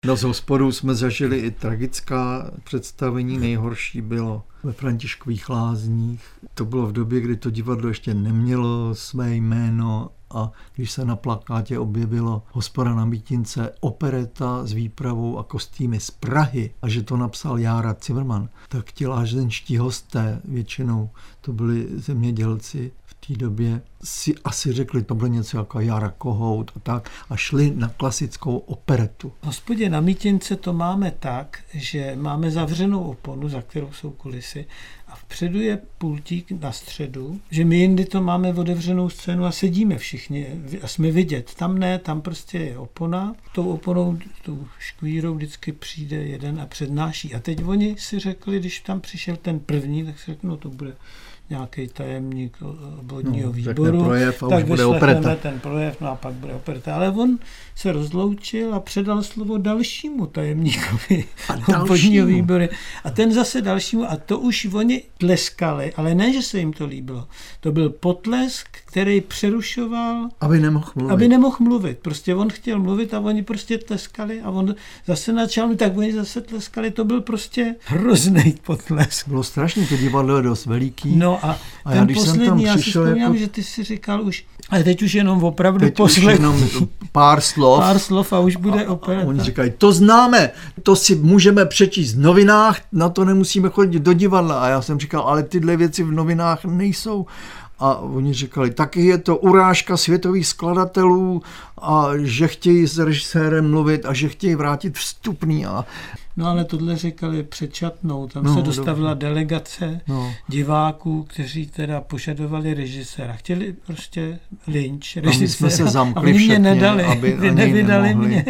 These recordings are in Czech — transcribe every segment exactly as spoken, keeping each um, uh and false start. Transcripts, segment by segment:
No z hospodů jsme zažili i tragická představení, nejhorší bylo ve Františkových Lázních. To bylo v době, kdy to divadlo ještě nemělo své jméno a když se na plakátě objevilo Hospoda na Mítince, opereta s výpravou a kostýmy z Prahy a že to napsal Jára Cimrman, tak ti lázeňští hosté, většinou to byli zemědělci, v té době si asi řekli, to bylo něco jako Jára Kohout a tak a šli na klasickou operetu. V Hospodě na Mítince to máme tak, že máme zavřenou oponu, za kterou jsou kulisy a vpředu je pultík na středu, že my jindy to máme otevřenou scénu a sedíme všichni a jsme vidět. Tam ne, tam prostě je opona. Tou oponou, tou škvírou vždycky přijde jeden a přednáší. A teď oni si řekli, když tam přišel ten první, tak si řekli, no to bude nějaký tajemník obvodního no, výboru, projev a tak už bude opereta. ten projev, no a pak bude opereta. Ale on se rozloučil a předal slovo dalšímu tajemníkovi obvodního výboru. A ten zase dalšímu, a to už oni tleskali, ale ne, že se jim to líbilo. To byl potlesk, který přerušoval, aby nemohl mluvit. Aby nemohl mluvit. Prostě on chtěl mluvit a oni prostě tleskali a on zase načal, tak oni zase tleskali. To byl prostě hrozný potlesk. Bylo strašný, to divadlo je dost veliký. No a, a ten já, když poslední, jsem tam já si vzpomínám, jako... že ty si říkal už, ale teď už jenom opravdu teď poslední. Už jenom pár slov. Pár slov a už bude a, opereta. A oni říkají, to známe, to si můžeme přečíst v novinách, na to nemusíme chodit do divadla. A já jsem říkal, ale tyhle věci v novinách nejsou. A oni říkali, taky je to urážka světových skladatelů a že chtějí s režisérem mluvit a že chtějí vrátit vstupný. A... No ale tohle říkali před Čatnou, tam no, se dostavila dobře. delegace no. diváků, kteří teda požadovali režiséra. Chtěli prostě lynč režiséra. A my jsme se zamkli a oni všetně, mě nedali, aby vy nevydali mě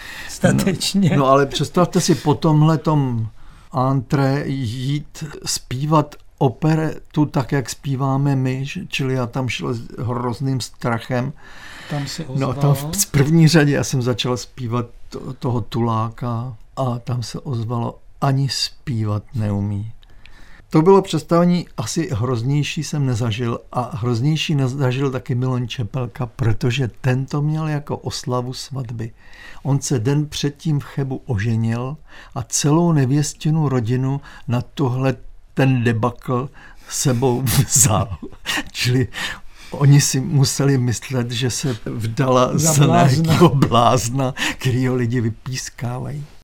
statečně. No, no ale představte si po tomhletom antré jít zpívat operetu tak, jak zpíváme my, čili já tam šel s hrozným strachem. Tam se ozvalo. No tam v první řadě já jsem začal zpívat to, toho Tuláka a tam se ozvalo, ani zpívat neumí. To bylo představení asi hroznější jsem nezažil a hroznější nezažil taky Milan Čepelka, protože ten to měl jako oslavu svatby. On se den předtím v Chebu oženil a celou nevěstěnou rodinu na tohle ten debakl sebou vzal. Čili oni si museli myslet, že se vdala za nějakého blázna, kterýho lidi vypískávají.